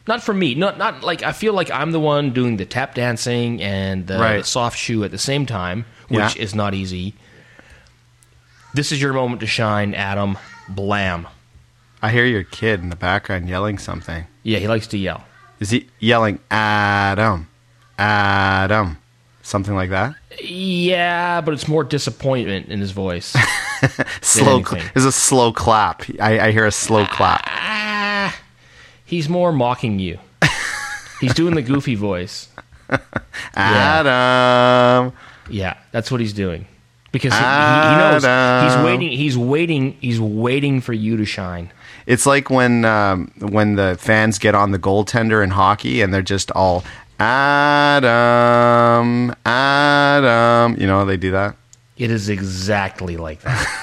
Not for me. Not like I feel like I'm the one doing the tap dancing and the soft shoe at the same time, which is not easy. This is your moment to shine, Adam. Blam. I hear your kid in the background yelling something. Yeah, he likes to yell. Is he yelling, Adam, Adam, something like that? Yeah, but it's more disappointment in his voice. There's a slow clap. I hear a slow clap. He's more mocking you. He's doing the goofy voice. Adam. Yeah, that's what he's doing. Because he knows he's waiting for you to shine. It's like when the fans get on the goaltender in hockey and they're just all Adam, Adam. You know, they do that. It is exactly like that.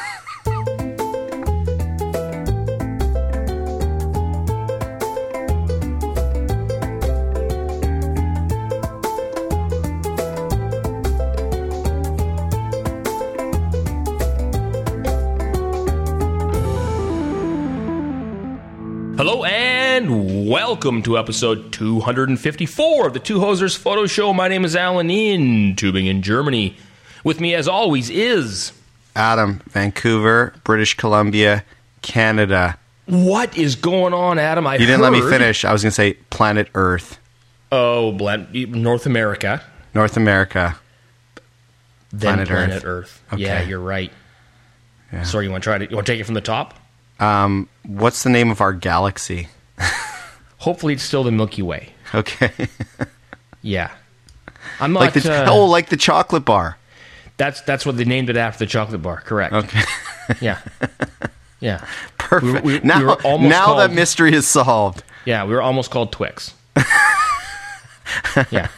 Hello and welcome to episode 254 of the Two Hosers Photo Show. My name is Alan in Tübingen, Germany. With me, as always, is Adam, Vancouver, British Columbia, Canada. What is going on, Adam? You didn't let me finish. I was going to say planet Earth. Oh, North America. North America. Then planet Earth. Okay. Yeah, you're right. Yeah. Sorry, you want to take it from the top? What's the name of our galaxy? Hopefully it's still the Milky Way. Okay. Yeah. I'm not... like the chocolate bar. That's what they named it after, the chocolate bar. Correct. Okay. Yeah. Yeah. Perfect. We now were almost called, that mystery is solved. Yeah, we were almost called Twix. Yeah.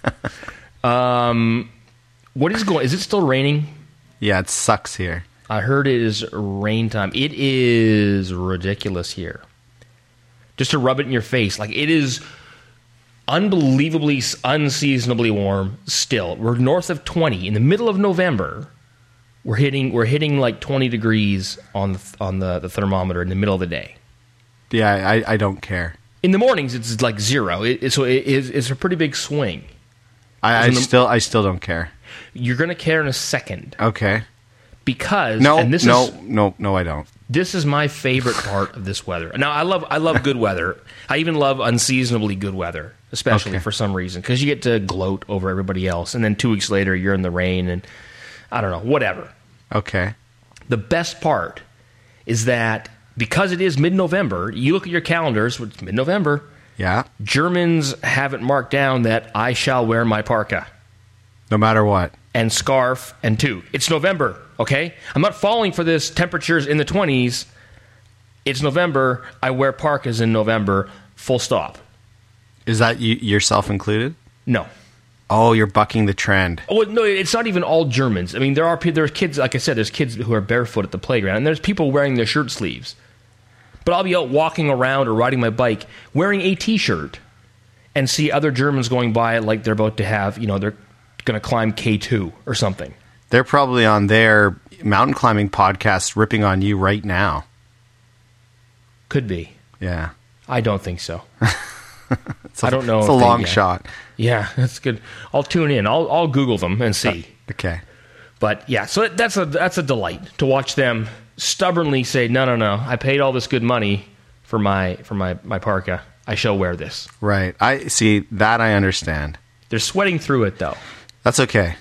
What is going... Is it still raining? Yeah, it sucks here. I heard it is rain time. It is ridiculous here. Just to rub it in your face. Like, it is unbelievably, unseasonably warm still. We're north of 20. In the middle of November, we're hitting like 20 degrees on the thermometer in the middle of the day. Yeah, I don't care. In the mornings, it's like zero. It's a pretty big swing. I still don't care. You're going to care in a second. Okay. Because no, I don't. This is my favorite part of this weather. Now, I love good weather. I even love unseasonably good weather, especially for some reason, because you get to gloat over everybody else, and then 2 weeks later, you're in the rain, and I don't know, whatever. Okay. The best part is that because it is mid-November, you look at your calendars, it's mid-November. Yeah. Germans have it marked down that I shall wear my parka. No matter what. And scarf and toque. It's November, okay? I'm not falling for this temperatures in the 20s. It's November. I wear parkas in November, full stop. Is that yourself included? No. Oh, you're bucking the trend. Oh, no, it's not even all Germans. I mean, there are kids, like I said, there's kids who are barefoot at the playground, and there's people wearing their shirt sleeves. But I'll be out walking around or riding my bike wearing a T-shirt and see other Germans going by like they're about to have, they're going to climb K2 or something. They're probably on their mountain climbing podcast ripping on you right now. Could be. Yeah. I don't think so. I don't know. It's a long shot. Yeah, that's good. I'll tune in. I'll Google them and see. Okay. But yeah, so that's a delight to watch them stubbornly say, no, I paid all this good money for my parka. I shall wear this. Right. I see that. I understand. They're sweating through it though. That's okay.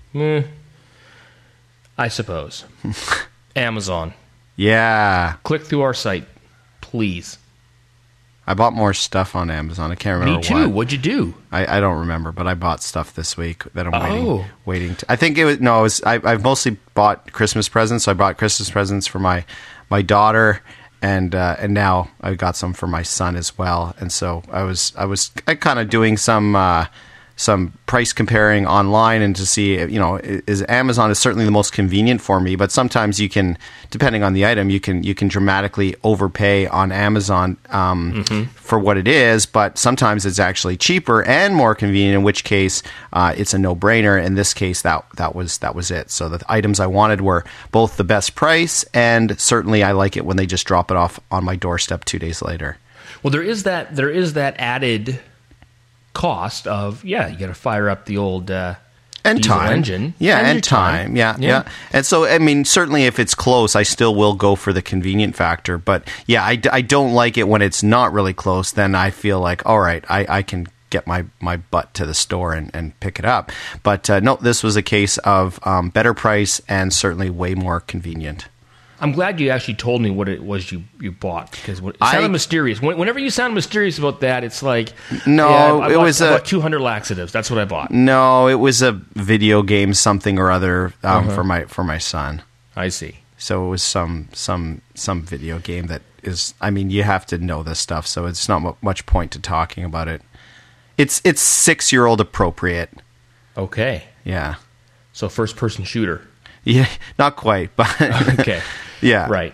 I suppose. Amazon. Yeah. Click through our site, please. I bought more stuff on Amazon. I can't remember. Me too. What'd you do? I don't remember, but I bought stuff this week that I'm waiting to. I think it was. I've mostly bought Christmas presents. So I bought Christmas presents for my daughter, and now I got some for my son as well. And so I was kind of doing some price comparing online and to see, is Amazon is certainly the most convenient for me, but sometimes you can, depending on the item, you can dramatically overpay on Amazon for what it is, but sometimes it's actually cheaper and more convenient, in which case it's a no-brainer. In this case, that was it. So the items I wanted were both the best price, and certainly I like it when they just drop it off on my doorstep 2 days later. Well, there is that added cost of you got to fire up the old and diesel time engine, and time. Yeah. And so, I mean, certainly if it's close, I still will go for the convenient factor. But yeah, I don't like it when it's not really close. Then I feel like, all right, I can get my butt to the store and pick it up. But no, this was a case of better price and certainly way more convenient. I'm glad you actually told me what it was you bought, because it sounded mysterious. Whenever you sound mysterious about that, it's like, I bought 200 laxatives. That's what I bought. No, it was a video game something or other for my son. I see. So it was some video game that is. I mean, you have to know this stuff, so it's not much point to talking about it. It's 6-year-old appropriate. Okay. Yeah. So first person shooter. Yeah, not quite, but okay. Yeah. Right.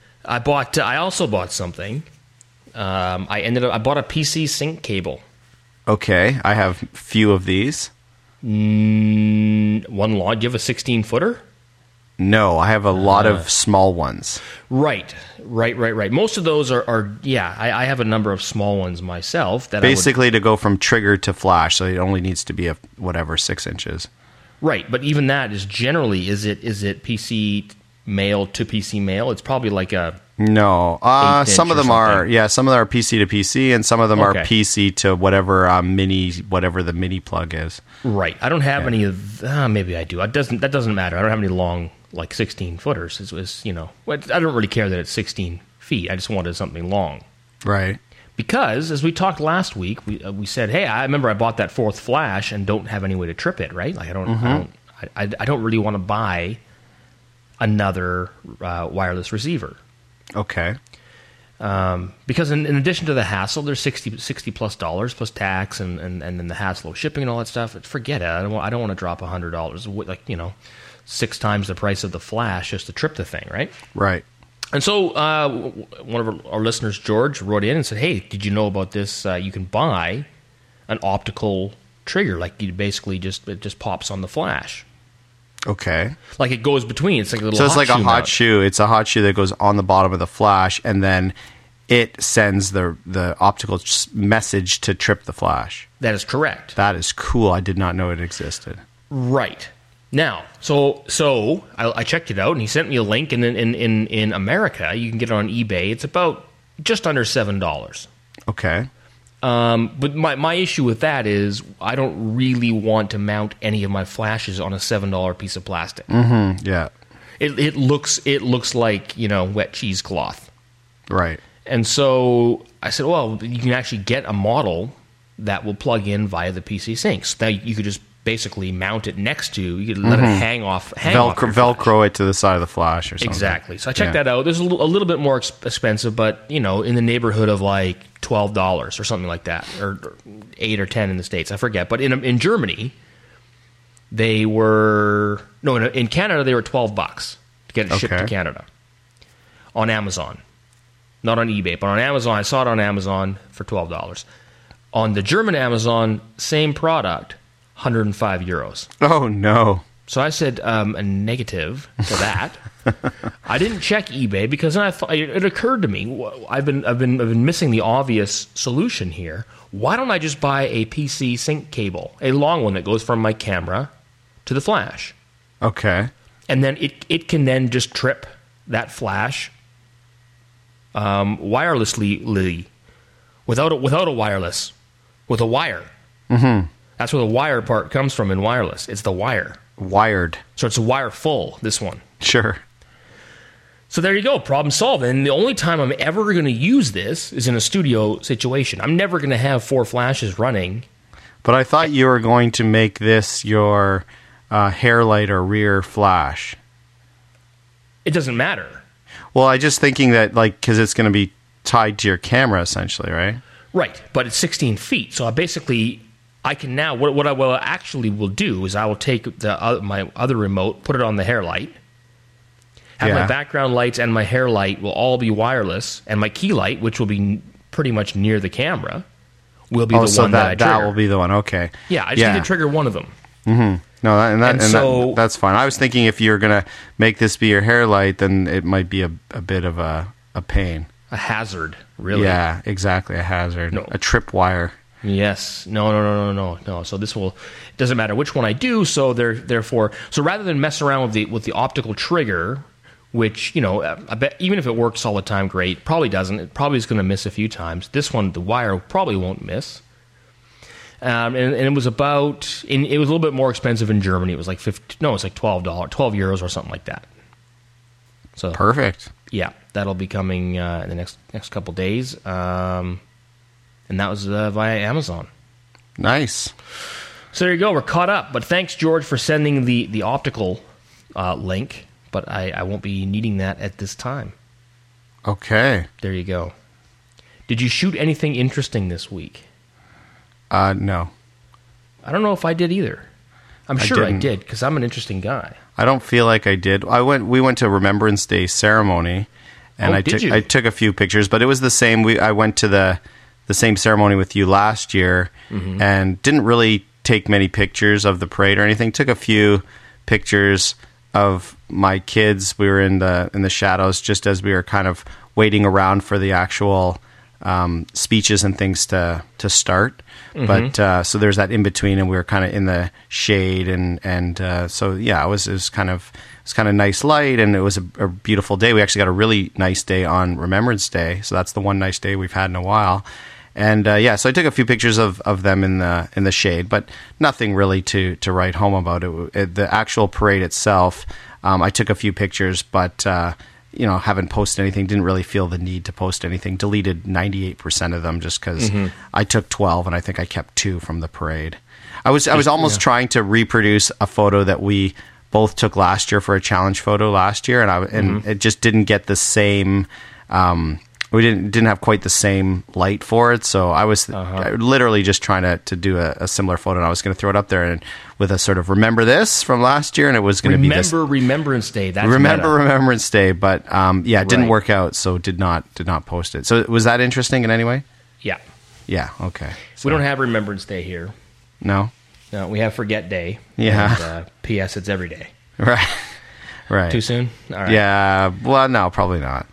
I also bought something. I bought a PC sync cable. Okay, I have few of these. One long. Do you have a 16-footer? No, I have a lot of small ones. Right. Most of those are I have a number of small ones myself. That basically to go from trigger to flash, so it only needs to be 6 inches. Right, but even that is generally, is it PC male to PC male? It's probably like a... No, some of them are PC to PC, and some of them are PC to whatever whatever the mini plug is. Right. I don't have any of... maybe I do. That doesn't matter. I don't have any long, 16-footers. I don't really care that it's 16 feet. I just wanted something long. Right. Because, as we talked last week, we said, hey, I remember I bought that fourth flash and don't have any way to trip it, right? Like I don't really want to buy another wireless receiver. Okay. Because in addition to the hassle, there's $60 plus plus tax and then the hassle of shipping and all that stuff. Forget it. I don't want to drop $100, 6 times the price of the flash just to trip the thing, right? Right. And so one of our listeners, George, wrote in and said, hey, did you know about this? You can buy an optical trigger. Like, you basically it just pops on the flash. Okay. Like, it goes between. It's like a little hot shoe. So it's like a hot mount. shoe. It's a hot shoe that goes on the bottom of the flash, and then it sends the optical message to trip the flash. That is correct. That is cool. I did not know it existed. Right. Now, so I checked it out, and he sent me a link, and in America, you can get it on eBay. It's about just under $7. Okay. But my issue with that is I don't really want to mount any of my flashes on a $7 piece of plastic. Mm-hmm. Yeah. It looks like, wet cheesecloth. Right. And so I said, well, you can actually get a model that will plug in via the PC Sync. So now you could just basically mount it next to, you could let it hang off Velcro it to the side of the flash or something. Exactly. So I checked that out. There's a little bit more expensive, but in the neighborhood of like $12 or something like that, or 8 or 10 in the States. I forget. But in Germany, they were in Canada they were $12 to get it shipped to Canada on Amazon, not on eBay, but on Amazon. I saw it on Amazon for $12. On the German Amazon, same product. €105. Oh no! So I said a negative to that. I didn't check eBay because then it occurred to me I've been missing the obvious solution here. Why don't I just buy a PC sync cable, a long one that goes from my camera to the flash? Okay. And then it can then just trip that flash wirelessly, without a wireless, with a wire. Mm-hmm. That's where the wire part comes from in wireless. It's the wire. Wired. So it's a wire full, this one. Sure. So there you go, problem solved. And the only time I'm ever going to use this is in a studio situation. I'm never going to have 4 flashes running. But I thought you were going to make this your hair light or rear flash. It doesn't matter. Well, I just thinking that, because it's going to be tied to your camera, essentially, right? Right, but it's 16 feet. So I can now, what I will do is I will take my other remote, put it on the hair light, have my background lights and my hair light will all be wireless, and my key light, which will be pretty much near the camera, will be the one that I trigger. That will be the one, okay. Yeah, I just need to trigger one of them. Mm-hmm. No, that's fine. I was thinking if you're going to make this be your hair light, then it might be a bit of a pain. A hazard. Really? Yeah, exactly. A hazard. No. A tripwire. Yes. No. So this will, it doesn't matter which one I do. So therefore, so rather than mess around with the optical trigger, which, you know, I bet even if it works all the time, great. Probably doesn't. It probably is going to miss a few times. This one, the wire probably won't miss. And it was about, it was a little bit more expensive in Germany. It was like it's like $12, 12 euros or something like that. So perfect. Yeah, that'll be coming in the next couple days. And that was via Amazon. Nice. So there you go. We're caught up. But thanks, George, for sending the optical link. But I won't be needing that at this time. Okay. There you go. Did you shoot anything interesting this week? No. I don't know if I did either. I'm sure I did, because I'm an interesting guy. I don't feel like I did. We went to Remembrance Day ceremony, and I took a few pictures, but it was the same. I went to the same ceremony with you last year, and didn't really take many pictures of the parade or anything. Took a few pictures of my kids. We were in the shadows just as we were kind of waiting around for the actual speeches and things to start. But so there's that in between, and we were kind of in the shade, and so yeah, it was kind of nice light, and it was a beautiful day. We actually got a really nice day on Remembrance Day, so that's the one nice day we've had in a while. And so I took a few pictures of them in the shade, but nothing really to write home about. The actual parade itself, I took a few pictures, but haven't posted anything. Didn't really feel the need to post anything. Deleted 98% of them just because I took 12, and I think I kept 2 from the parade. I was almost trying to reproduce a photo that we both took last year for a challenge photo last year, and it just didn't get the same. We didn't have quite the same light for it, so I was literally just trying to do a similar photo, and I was going to throw it up there and with a sort of remember this from last year, and it was going to be this Remembrance Day. That's Remembrance Day, but it didn't work out, so did not post it. So was that interesting in any way? Yeah. Okay. So we don't have Remembrance Day here. No, we have Forget Day. Yeah. And, P.S. It's every day. Right. Too soon? All right. Yeah. Well, no, probably not.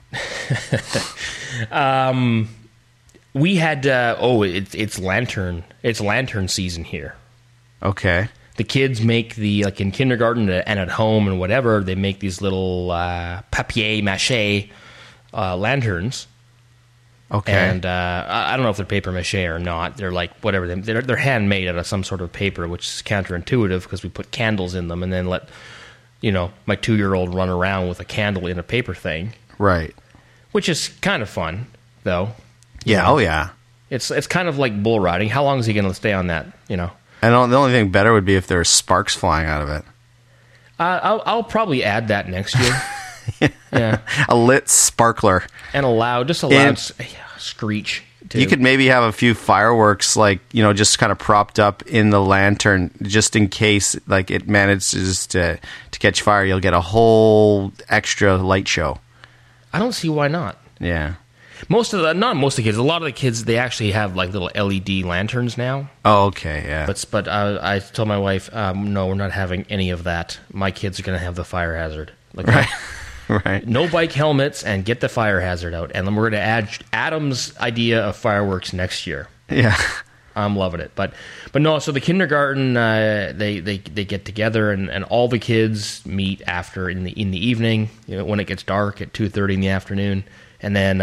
We had it's lantern season here. Okay. The kids make in kindergarten and at home and whatever, they make these little papier mâché lanterns. Okay. And I don't know if they're paper mâché or not. They're like whatever. They're handmade out of some sort of paper, which is counterintuitive because we put candles in them and then let my 2-year-old run around with a candle in a paper thing. Right. Which is kind of fun, though. Yeah. Oh, yeah. It's kind of like bull riding. How long is he going to stay on that? And the only thing better would be if there were sparks flying out of it. I'll probably add that next year. Yeah. A lit sparkler. And a loud screech. Too. You could maybe have a few fireworks, just kind of propped up in the lantern, just in case, it manages to catch fire. You'll get a whole extra light show. I don't see why not. Yeah. Not most of the kids. A lot of the kids, they actually have little LED lanterns now. Oh, okay, yeah. But I told my wife, no, we're not having any of that. My kids are going to have the fire hazard. Right. Right. No bike helmets and get the fire hazard out. And then we're going to add Adam's idea of fireworks next year. Yeah. I'm loving it. But no, so the kindergarten, they get together and all the kids meet after in the evening, when it gets dark at 2:30 in the afternoon. And then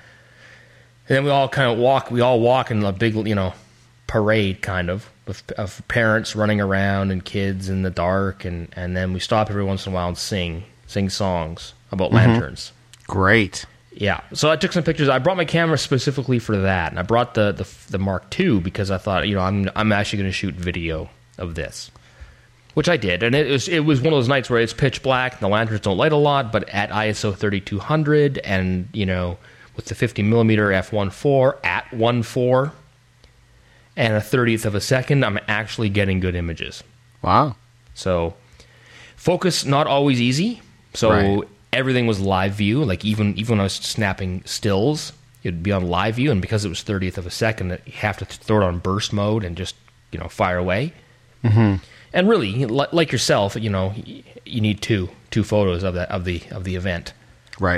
we all kind of walk. We all walk in a big, parade kind of parents running around and kids in the dark. And then we stop every once in a while and sing songs about lanterns. Great. Yeah. So I took some pictures. I brought my camera specifically for that, and I brought the Mark II because I thought, I'm actually going to shoot video of this, which I did. And it was one of those nights where it's pitch black and the lanterns don't light a lot, but at ISO 3200 and with the 50mm f1.4 at 1.4 and a 30th of a second, I'm actually getting good images. Wow. So focus not always easy. So everything was live view. Even when I was snapping stills, it'd be on live view, and because it was 30th of a second, you have to throw it on burst mode and just fire away. Mm-hmm. And really, like yourself, you need two photos of the event. Right.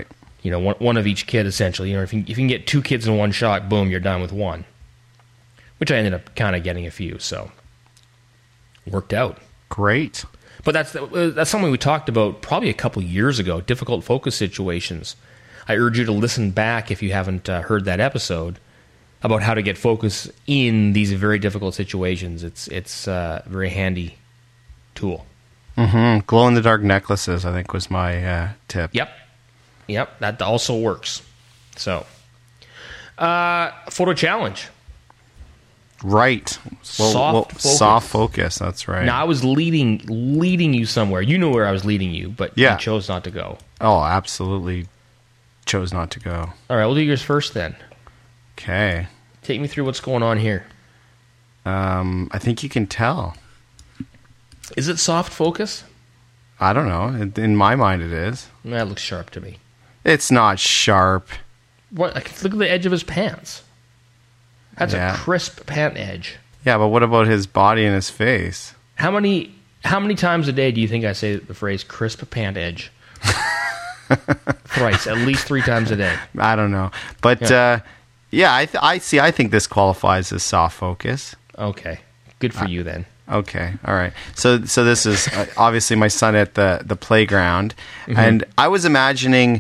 one of each kid essentially. If you can get 2 kids in one shot, boom, you're done with one. Which I ended up kind of getting a few, so worked out. Great. But that's something we talked about probably a couple years ago. Difficult focus situations. I urge you to listen back if you haven't heard that episode about how to get focus in these very difficult situations. It's a very handy tool. Mm-hmm. Glow-in-the-dark necklaces, I think, was my tip. Yep, that also works. So, photo challenge. Right. Soft focus, that's right. Now, I was leading you somewhere. You knew where I was leading you, but you chose not to go. Oh, absolutely chose not to go. All right, we'll do yours first then. Okay. Take me through what's going on here. I think you can tell. Is it soft focus? I don't know. In my mind, it is. That looks sharp to me. It's not sharp. What? Look at the edge of his pants. That's a crisp pant edge. Yeah, but what about his body and his face? How many times a day do you think I say the phrase crisp pant edge? Thrice, at least 3 times a day. I don't know, but I think this qualifies as soft focus. Okay, good for you then. Okay, all right. So this is obviously my son at the playground, and I was imagining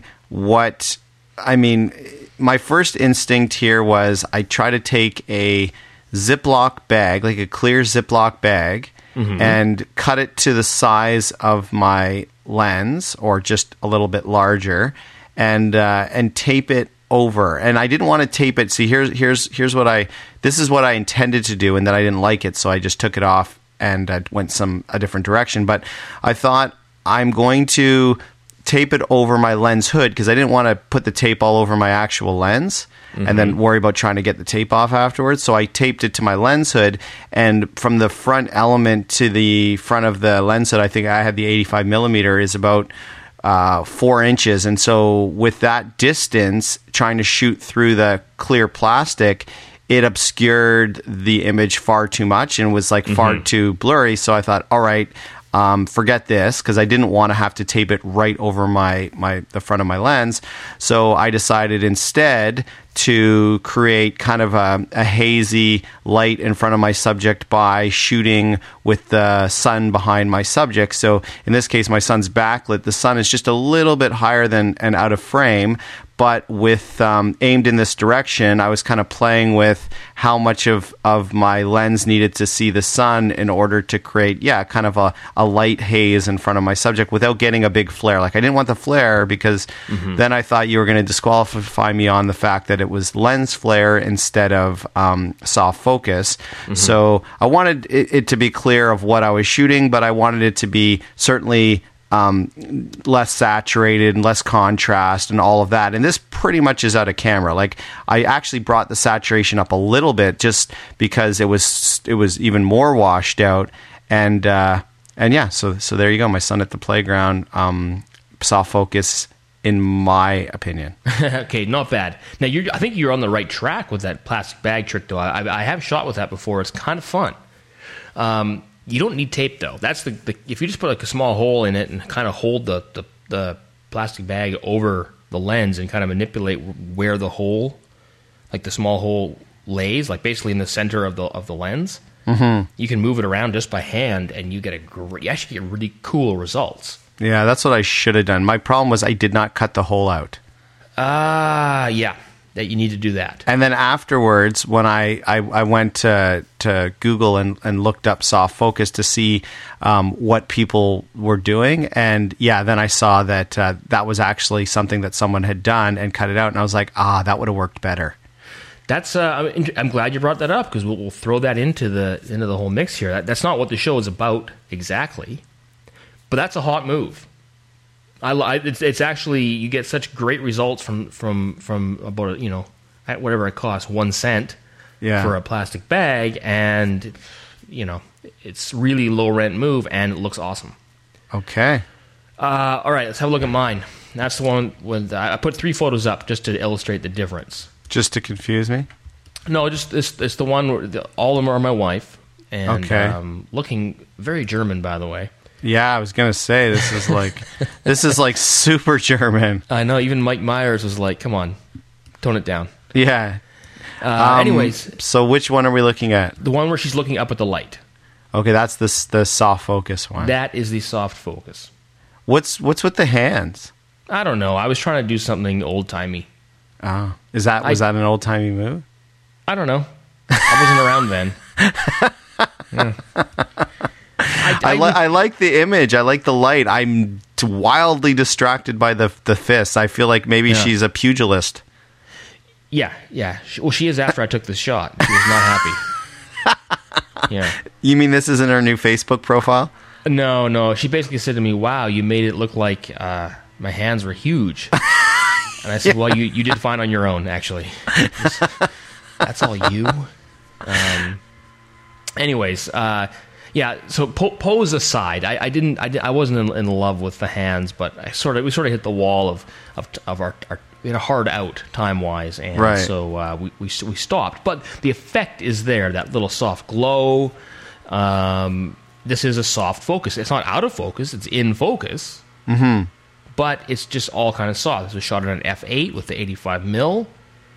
my first instinct here was I try to take a Ziploc bag, like a clear Ziploc bag, and cut it to the size of my lens, or just a little bit larger, and tape it over. And I didn't want to tape it. See, here's what this is what I intended to do, and then I didn't like it, so I just took it off and went a different direction. But I thought I'm going to tape it over my lens hood because I didn't want to put the tape all over my actual lens and then worry about trying to get the tape off afterwards. So I taped it to my lens hood, and from the front element to the front of the lens hood, I think I had the 85 millimeter, is about 4 inches. And so with that distance, trying to shoot through the clear plastic, it obscured the image far too much and was far too blurry. So I thought, all right, forget this, because I didn't want to have to tape it right over the front of my lens. So I decided instead to create kind of a hazy light in front of my subject by shooting with the sun behind my subject. So in this case, my son's backlit. The sun is just a little bit higher than and out of frame, but with aimed in this direction, I was kind of playing with how much of my lens needed to see the sun in order to create, kind of a light haze in front of my subject without getting a big flare. Like, I didn't want the flare because then I thought you were going to disqualify me on the fact that it was lens flare instead of soft focus. So I wanted it to be clear of what I was shooting, but I wanted it to be certainly less saturated and less contrast and all of that. And this pretty much is out of camera. Like, I actually brought the saturation up a little bit just because it was even more washed out. And yeah, so there you go. My son at the playground, soft focus, in my opinion. Okay, not bad. Now, I think you're on the right track with that plastic bag trick, though. I have shot with that before. It's kind of fun. You don't need tape, though. That's the if you just put a small hole in it and kind of hold the plastic bag over the lens and kind of manipulate where the hole, like the small hole, lays, like basically in the center of the lens. You can move it around just by hand, and you actually get really cool results. Yeah, that's what I should have done. My problem was I did not cut the hole out. Yeah. That you need to do that. And then afterwards, when I went to Google and looked up soft focus to see what people were doing, and then I saw that that was actually something that someone had done and cut it out, and I was like, that would have worked better. That's I'm glad you brought that up, because we'll throw that into the whole mix here. That's not what the show is about exactly, but that's a hot move. It's actually, you get such great results from about, at whatever it costs, 1 cent for a plastic bag, and it's really low rent move, and it looks awesome. Okay. All right, let's have a look at mine. That's the one with I put 3 photos up just to illustrate the difference. Just to confuse me? No, just it's the one where all of them are my wife, and looking very German, by the way. Yeah, I was gonna say this is like super German. I know. Even Mike Myers was like, "Come on, tone it down." Yeah. Anyways, so which one are we looking at? the one where she's looking up at the light. Okay, that's the soft focus one. That is the soft focus. What's with the hands? I don't know. I was trying to do something old timey. Oh, was that an old timey move? I don't know. I wasn't around then. Yeah. I like the image. I like the light. I'm wildly distracted by the fists. I feel like maybe she's a pugilist. Yeah. Well, she is after I took the shot. She was not happy. Yeah. You mean this isn't her new Facebook profile? No. She basically said to me, "Wow, you made it look like my hands were huge." And I said, "Well, you did fine on your own, actually. That's all you." Anyways, yeah. So pose aside, I wasn't in love with the hands, but we sort of hit the wall of our we had a hard out time wise, and right. So we stopped. But the effect is there, that little soft glow. This is a soft focus. It's not out of focus; it's in focus. Mm-hmm. But it's just all kind of soft. This was shot at an f8 with the 85mm,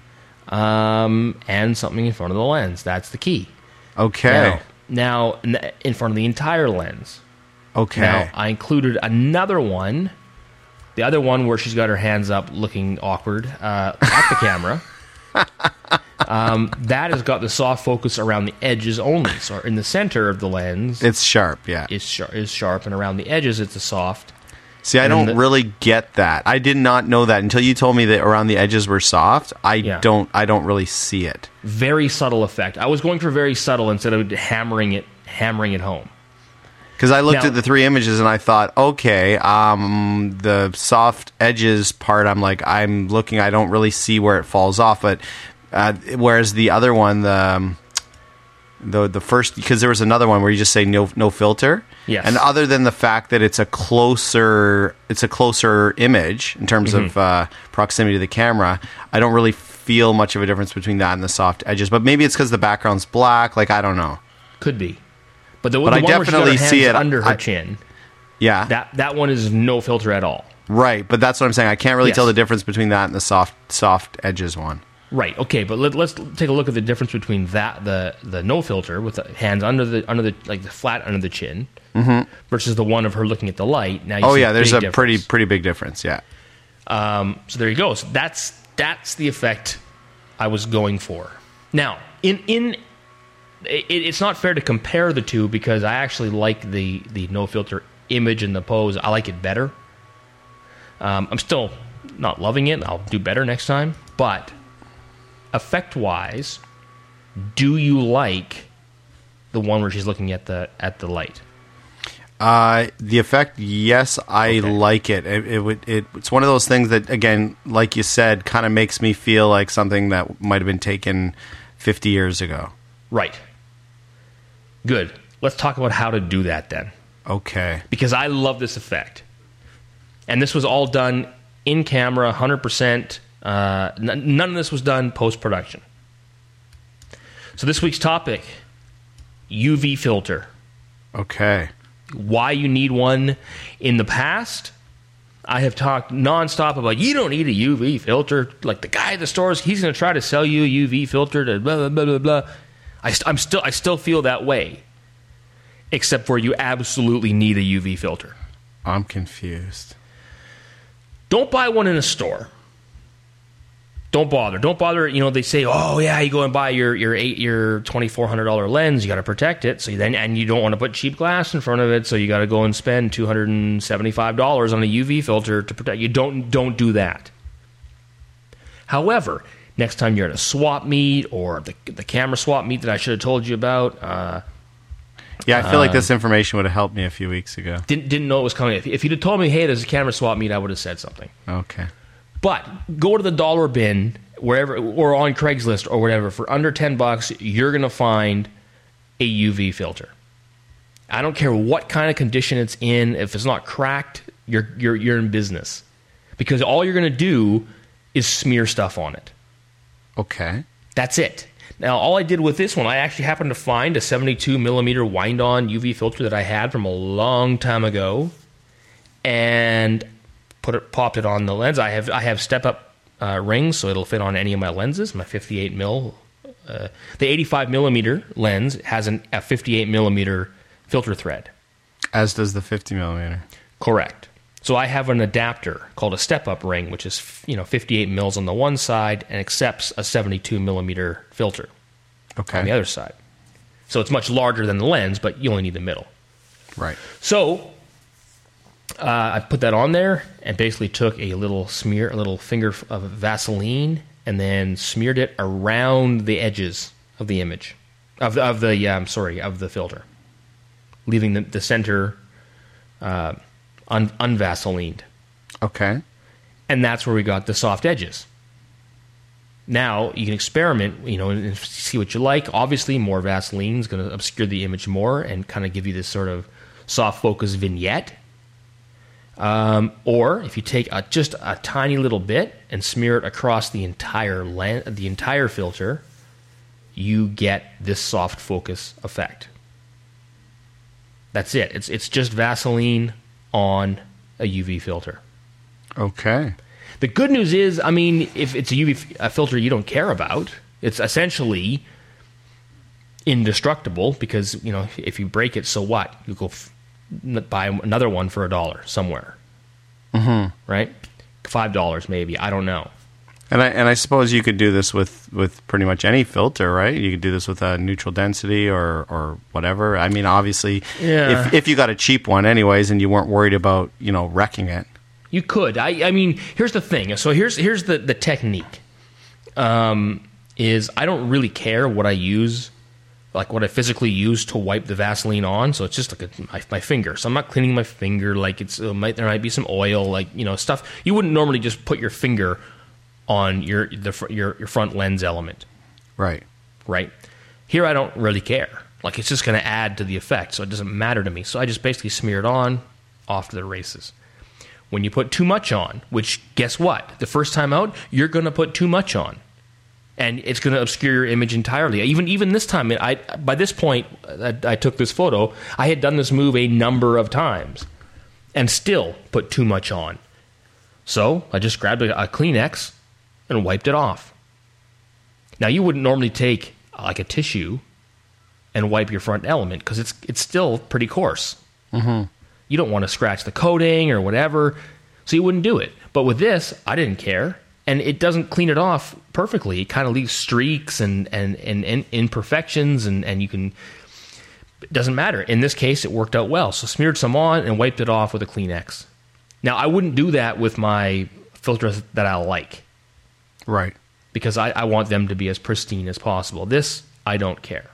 and something in front of the lens. That's the key. Okay. Now, in front of the entire lens. Okay. Now, I included another one, the other one where she's got her hands up looking awkward at the camera. That has got the soft focus around the edges only. So in the center of the lens, it's sharp, yeah. Is sharp, and around the edges, it's a soft. See, I don't really get that. I did not know that until you told me that around the edges were soft. I don't really see it. Very subtle effect. I was going for very subtle instead of hammering it home. Because I looked at the three images and I thought, okay, the soft edges part, I'm looking, I don't really see where it falls off. But whereas the other one, the first, because there was another one where you just say no filter. Yes. And other than the fact that it's a closer image in terms of proximity to the camera, I don't really feel much of a difference between that and the soft edges. But maybe it's because the background's black. I don't know. Could be. But the one I where definitely she's got her see hands it under her chin. Yeah. That one is no filter at all. Right, but that's what I'm saying. I can't really tell the difference between that and the soft edges one. Right. Okay, but let's take a look at the difference between that the no filter with the hands under the the flat under the chin, versus the one of her looking at the light. Now, there's a pretty big difference. Yeah. So there you go. So that's the effect I was going for. Now, it's not fair to compare the two because I actually like the no filter image and the pose. I like it better. I'm still not loving it. I'll do better next time, but effect-wise, do you like the one where she's looking at the light? The effect, yes, I like it. It's one of those things that, again, like you said, kind of makes me feel like something that might have been taken 50 years ago. Right. Good. Let's talk about how to do that then. Okay. Because I love this effect. And this was all done in camera, 100%. None of this was done post-production. So this week's topic, UV filter. Okay. Why you need one. In the past, I have talked nonstop about you don't need a UV filter. Like the guy at the stores, he's going to try to sell you a UV filter to blah, blah, blah, blah, blah. I still feel that way. Except where you absolutely need a UV filter. I'm confused. Don't buy one in a store. Don't bother. They say, oh yeah, you go and buy your $2,400 lens. You got to protect it. So and you don't want to put cheap glass in front of it. So you got to go and spend $275 on a UV filter to protect you. Don't do that. However, next time you're at a swap meet or the camera swap meet that I should have told you about. Yeah, I feel like this information would have helped me a few weeks ago. Didn't know it was coming. If you'd have told me, hey, there's a camera swap meet, I would have said something. Okay. But go to the dollar bin, wherever, or on Craigslist or whatever, for under $10, you're going to find a UV filter. I don't care what kind of condition it's in. If it's not cracked, you're in business. Because all you're going to do is smear stuff on it. Okay. That's it. Now, all I did with this one, I actually happened to find a 72 millimeter wind-on UV filter that I had from a long time ago, and popped it on the lens. I have step-up rings, so it'll fit on any of my lenses. My 58 mil, the 85 millimeter lens has a 58 millimeter filter thread. As does the 50 millimeter. Correct. So I have an adapter called a step-up ring, which is 58 mils on the one side and accepts a 72 millimeter filter on the other side. So it's much larger than the lens, but you only need the middle. Right. So I put that on there and basically took a little finger of Vaseline and then smeared it around the edges of the image of the filter, leaving the center unvaselined. Okay. And that's where we got the soft edges. Now you can experiment, and see what you like. Obviously, more Vaseline is going to obscure the image more and kind of give you this sort of soft focus vignette. Or if you take just a tiny little bit and smear it across the entire filter, you get this soft focus effect. That's it. It's just Vaseline on a UV filter. Okay. The good news is, if it's a UV filter you don't care about, it's essentially indestructible because, if you break it, so what? You go buy another one for $1 somewhere. Mm-hmm. Right? $5 maybe. I don't know. And I suppose you could do this with pretty much any filter, right? You could do this with a neutral density or whatever. Obviously, if you got a cheap one anyways and you weren't worried about, wrecking it. You could. Here's the thing. So here's the technique. Is I don't really care what I use, like what I physically use to wipe the Vaseline on. So it's just like my finger. So I'm not cleaning my finger like there might be some oil, stuff. You wouldn't normally just put your finger on your front lens element. Right. Here I don't really care. Like it's just going to add to the effect, so it doesn't matter to me. So I just basically smear it on, off to the races. When you put too much on, which guess what? The first time out, you're going to put too much on. And it's going to obscure your image entirely. Even this time, by this point, I took this photo, I had done this move a number of times and still put too much on. So I just grabbed a Kleenex and wiped it off. Now, you wouldn't normally take like a tissue and wipe your front element because it's still pretty coarse. Mm-hmm. You don't want to scratch the coating or whatever, so you wouldn't do it. But with this, I didn't care, and it doesn't clean it off perfectly. It kind of leaves streaks and imperfections, and you can... It doesn't matter. In this case, it worked out well. So smeared some on and wiped it off with a Kleenex. Now, I wouldn't do that with my filters that I like. Right. Because I want them to be as pristine as possible. This, I don't care.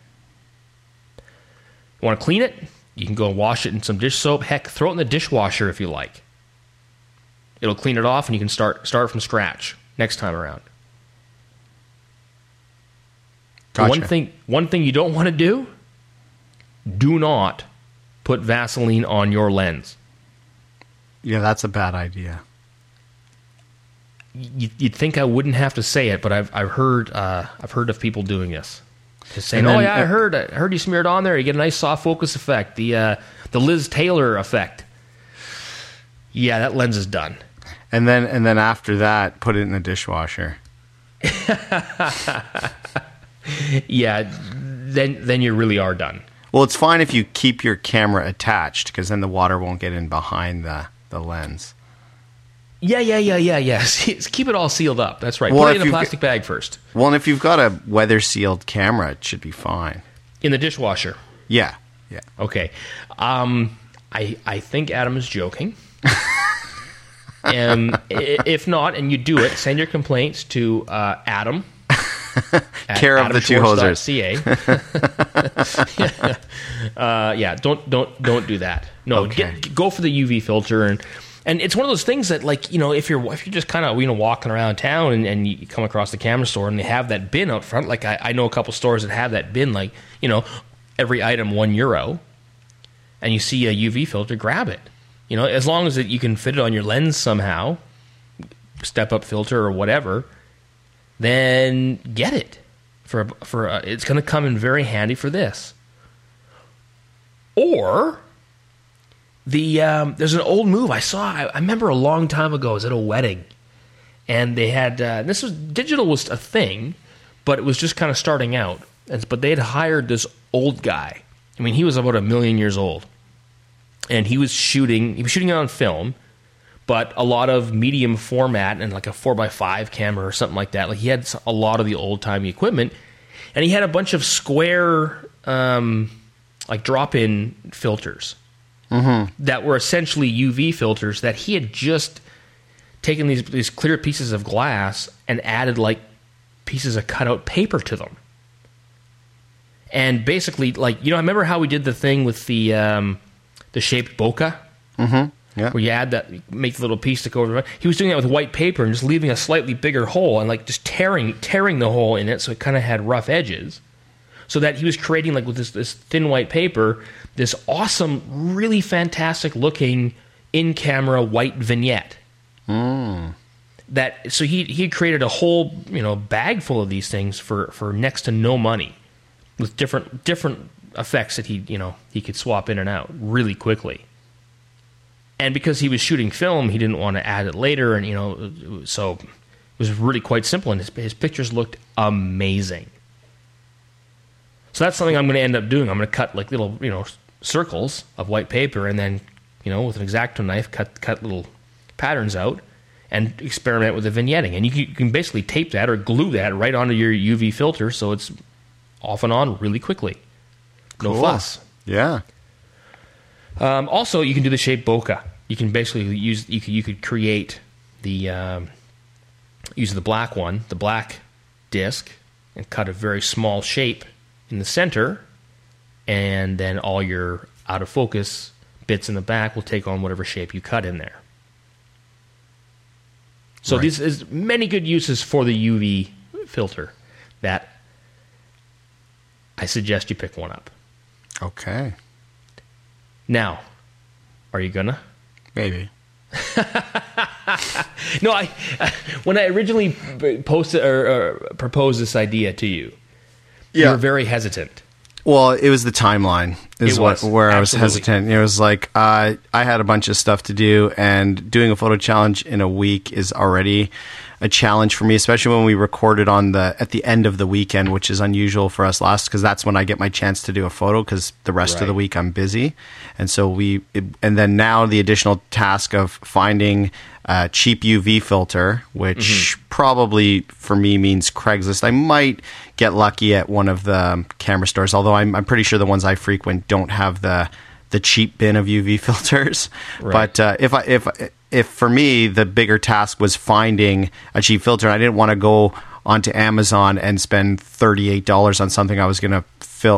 You want to clean it? You can go wash it in some dish soap. Heck, throw it in the dishwasher if you like. It'll clean it off, and you can start from scratch next time around. Gotcha. One thing you don't want to do not put Vaseline on your lens. Yeah, that's a bad idea. You'd think I wouldn't have to say it, but I've heard of people doing this. Just saying, I heard you smeared on there. You get a nice soft focus effect, the Liz Taylor effect. Yeah, that lens is done. And then after that, put it in the dishwasher. Yeah, then you really are done. Well, it's fine if you keep your camera attached, because then the water won't get in behind the lens. Yeah. Keep it all sealed up. That's right. Well, put it in a plastic bag first. Well, and if you've got a weather-sealed camera, it should be fine. In the dishwasher? Yeah. Okay. I think Adam is joking. And if not, and you do it, send your complaints to Adam. Care of the two hosers. Yeah, don't do that. No, okay. Go for the UV filter, and it's one of those things that, like, if you're just kind of walking around town and you come across the camera store and they have that bin out front. Like I know a couple stores that have that bin, like every item €1, and you see a UV filter, grab it. As long as you can fit it on your lens somehow, step up filter or whatever, then get it. It's going to come in very handy for this. Or there's an old move I saw. I remember a long time ago. I was at a wedding, and they had digital was a thing, but it was just kind of starting out. But they had hired this old guy. I mean, he was about 1 million years old, and he was shooting on film, but a lot of medium format and like a 4x5 camera or something like that. Like he had a lot of the old timey equipment, and he had a bunch of square like drop-in filters that were essentially UV filters that he had just taken these clear pieces of glass and added like pieces of cutout paper to them. And basically, like, I remember how we did the thing with the shaped bokeh? Mm-hmm. Yeah. Where you add make the little piece to go over the... He was doing that with white paper and just leaving a slightly bigger hole and, like, just tearing the hole in it so it kind of had rough edges. So that he was creating, like, with this thin white paper, this awesome, really fantastic-looking in-camera white vignette. So he created a whole, bag full of these things for next to no money, with different effects that he could swap in and out really quickly. And because he was shooting film, he didn't want to add it later, and so it was really quite simple, and his pictures looked amazing. So that's something I'm going to end up doing. I'm going to cut like little circles of white paper, and then with an X-Acto knife cut little patterns out, and experiment with the vignetting. And you can basically tape that or glue that right onto your UV filter, so it's off and on really quickly. No fuss. Yeah. Also, you can do the shape bokeh. You can basically you could create the use the black disc, and cut a very small shape in the center, and then all your out of focus bits in the back will take on whatever shape you cut in there. So This is many good uses for the UV filter that I suggest you pick one up. Okay. Now, are you gonna? Maybe. No, when I originally posted or proposed this idea to you, you were very hesitant. Well, it was the timeline where I was hesitant. It was like I had a bunch of stuff to do, and doing a photo challenge in a week is already a challenge for me, especially when we recorded at the end of the weekend, which is unusual for us because that's when I get my chance to do a photo, because the rest of the week I'm busy. And so and then now the additional task of finding a cheap UV filter, which probably for me means Craigslist. I might get lucky at one of the camera stores, although I'm pretty sure the ones I frequent don't have the cheap bin of UV filters. Right. But if for me the bigger task was finding a cheap filter, I didn't want to go onto Amazon and spend $38 on something I was going to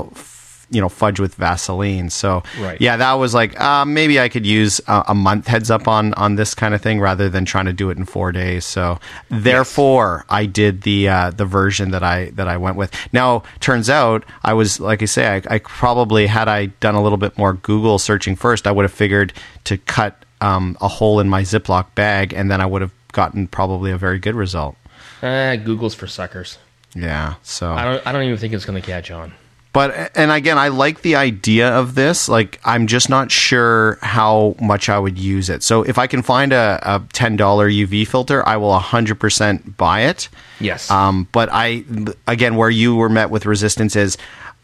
fudge with Vaseline. So that was like maybe I could use a month heads up on this kind of thing rather than trying to do it in 4 days. So therefore I did the version that I went with. Now turns out I was, like I say, I probably, had I done a little bit more Google searching first, I would have figured to cut a hole in my Ziploc bag, and then I would have gotten probably a very good result. Google's for suckers. Yeah. So I don't even think it's going to catch on. But, and again, I like the idea of this. Like, I'm just not sure how much I would use it. So if I can find a $10 UV filter, I will 100% buy it. Yes. But again, where you were met with resistance is,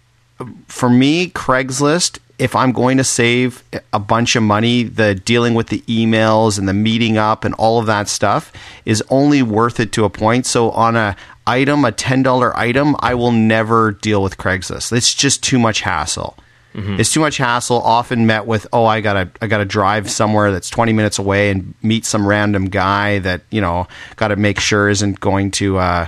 for me, Craigslist, if I'm going to save a bunch of money, the dealing with the emails and the meeting up and all of that stuff is only worth it to a point. So on a $10 item, I will never deal with Craigslist. It's just too much hassle. It's too much hassle, often met with, I gotta drive somewhere that's 20 minutes away and meet some random guy that, gotta make sure isn't going to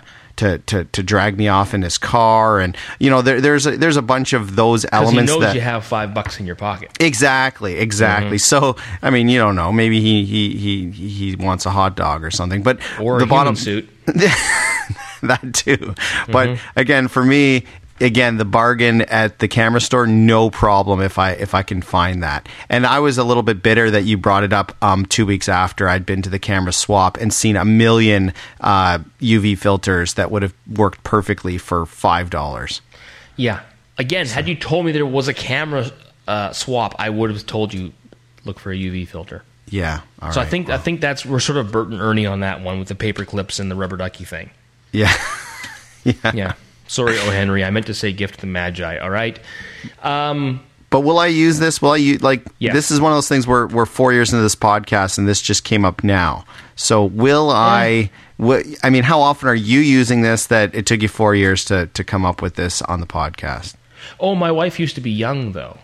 drag me off in his car, and there's a bunch of those elements. He knows that you have $5 in your pocket. Exactly. So I mean, you don't know. Maybe he wants a hot dog or something, but or the a human suit. That too. But again, for me, again, the bargain at the camera store, no problem if I can find that. And I was a little bit bitter that you brought it up 2 weeks after I'd been to the camera swap and seen a million UV filters that would have worked perfectly for $5. Yeah. Again, had you told me there was a camera swap, I would have told you look for a UV filter. Yeah. All so right, I think that's we're sort of Bert and Ernie on that one with the paper clips and the rubber ducky thing. Yeah. Yeah. Sorry, O. Henry. I meant to say gift the Magi. All right. But will I use this? Will I use, this is one of those things where we're 4 years into this podcast and this just came up now. So will I mean, how often are you using this that it took you 4 years to come up with this on the podcast? Oh, my wife used to be young, though.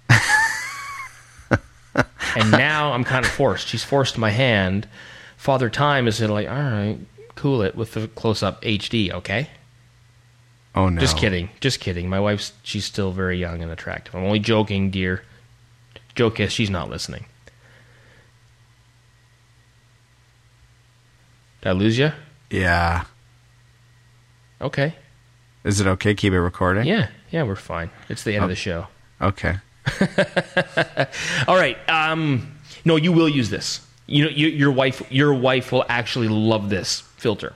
And now I'm kind of forced. She's forced my hand. Father Time is like, all right, cool it with the close-up HD, okay? Oh, no. Just kidding. My wife's, she's still very young and attractive. I'm only joking, dear. Joke is she's not listening. Did I lose you? Yeah. Okay. Is it okay? Keep it recording? Yeah, we're fine. It's the end of the show. Okay. All right. No, you will use this. You know, your wife will actually love this filter.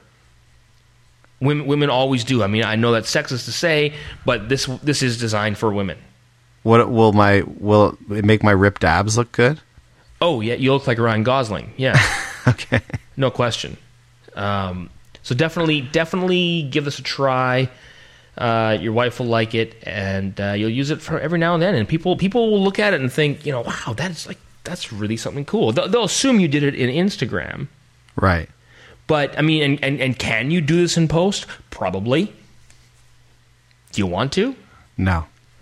Women always do. I mean, I know that's sexist to say, but this is designed for women. Will it make my ripped abs look good? Oh yeah, you look like Ryan Gosling. Yeah. Okay. No question. So definitely give this a try. Your wife will like it, and you'll use it for every now and then. And people will look at it and think, wow, that's really something cool. They'll assume you did it in Instagram, right? But I mean, and can you do this in post? Probably. Do you want to? No.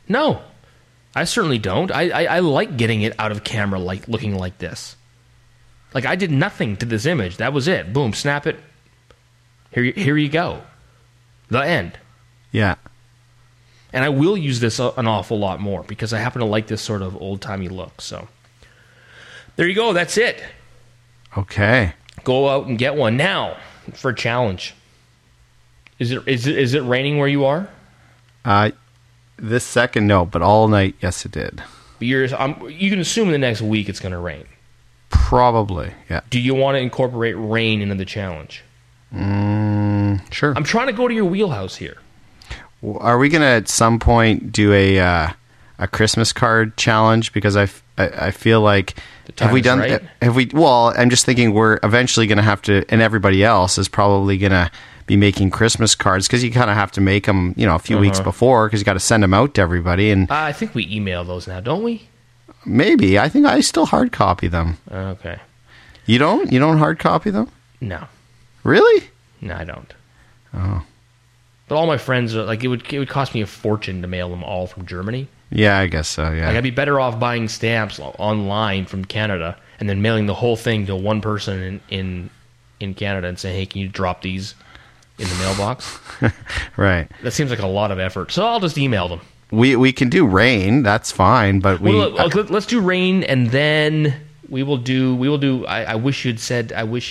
I certainly don't. I like getting it out of camera, like looking like this. Like I did nothing to this image. That was it. Boom, snap it. Here you go. The end. Yeah. And I will use this an awful lot more because I happen to like this sort of old-timey look. So there you go. That's it. Okay. Go out and get one now for a challenge. Is it raining where you are? This second, no, but all night, yes, it did. You can assume in the next week it's going to rain. Probably, yeah. Do you want to incorporate rain into the challenge? Sure. I'm trying to go to your wheelhouse here. Are we going to at some point do a Christmas card challenge? Because I feel like have we done right? Well, I'm just thinking we're eventually going to have to, and everybody else is probably going to be making Christmas cards because you kind of have to make them, a few weeks before because you got to send them out to everybody. And I think we email those now, don't we? Maybe. I think I still hard copy them. Okay. You don't? You don't hard copy them? No. Really? No, I don't. Oh. But all my friends are like, it would cost me a fortune to mail them all from Germany. Yeah, I guess so. Yeah. Like I'd be better off buying stamps online from Canada and then mailing the whole thing to one person in Canada and saying, "Hey, can you drop these in the mailbox?" Right. That seems like a lot of effort. So I'll just email them. We can do rain. That's fine. But let's do rain, and then we will do. I wish you'd said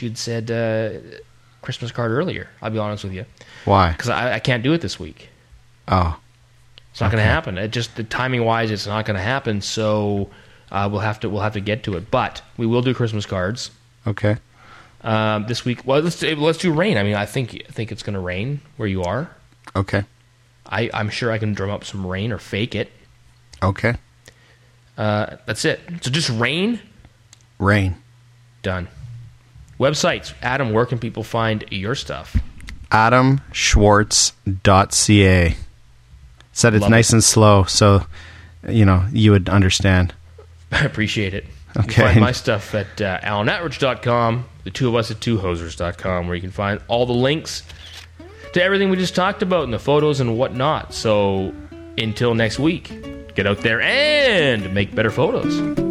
Christmas card earlier. I'll be honest with you. Why? Because I can't do it this week. Oh. It's not going to happen. It just the timing wise, it's not going to happen. So we'll have to get to it. But we will do Christmas cards. Okay. This week. Well, let's do rain. I mean, I think it's going to rain where you are. Okay. I'm sure I can drum up some rain or fake it. Okay. That's it. So just rain. Rain. Done. Websites. Adam, where can people find your stuff? AdamSchwartz.ca. Said it's Love nice and slow, so you would understand. I appreciate it. Okay. You can find my stuff at AlanAtridge.com, the two of us at twohosers.com, where you can find all the links to everything we just talked about and the photos and whatnot. So until next week, get out there and make better photos.